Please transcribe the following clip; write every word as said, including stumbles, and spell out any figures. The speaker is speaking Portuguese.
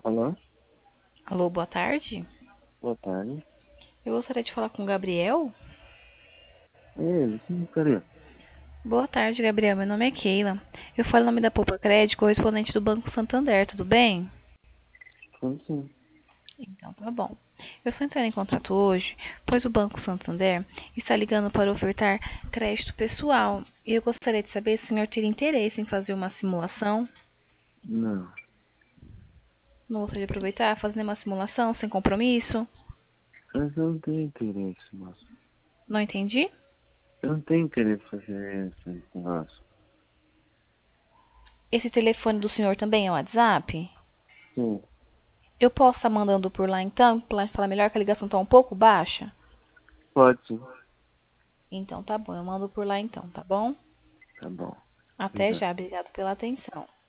Alô? Alô, boa tarde. Boa tarde. Eu gostaria de falar com o Gabriel. É ele, sim, cadê? Boa tarde, Gabriel. Meu nome é Keila. Eu falo em nome da Poupa Crédito, correspondente do Banco Santander, tudo bem? Sim, sim. Então, tá bom. Eu estou entrando em contato hoje, pois o Banco Santander está ligando para ofertar crédito pessoal. E eu gostaria de saber se o senhor teria interesse em fazer uma simulação. Não. Não gostaria de aproveitar, fazer uma simulação sem compromisso? Mas eu não tenho interesse, moço. Não entendi? Eu não tenho interesse em fazer esse negócio. Esse telefone do senhor também é o WhatsApp? Sim, Eu posso estar mandando por lá então, para falar melhor que a ligação está um pouco baixa? pode sim. Então tá bom, eu mando por lá então, tá bom? Tá bom. Até Obrigado. já, obrigado pela atenção.